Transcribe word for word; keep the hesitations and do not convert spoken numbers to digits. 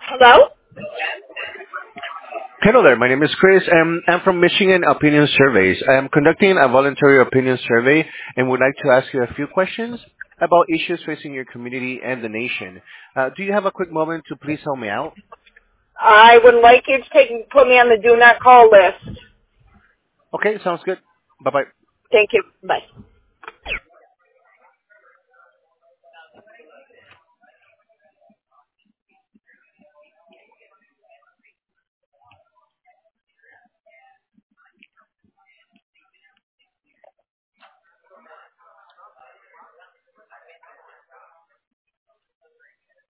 Hello? Hello there. My name is Chris. Um, I'm from Michigan Opinion Surveys. I am conducting a voluntary opinion survey and would like to ask you a few questions about issues facing your community and the nation. Uh, do you have a quick moment to please help me out? I would like you to take put me on the do not call list. Okay, sounds good. Bye-bye. Thank you. Bye.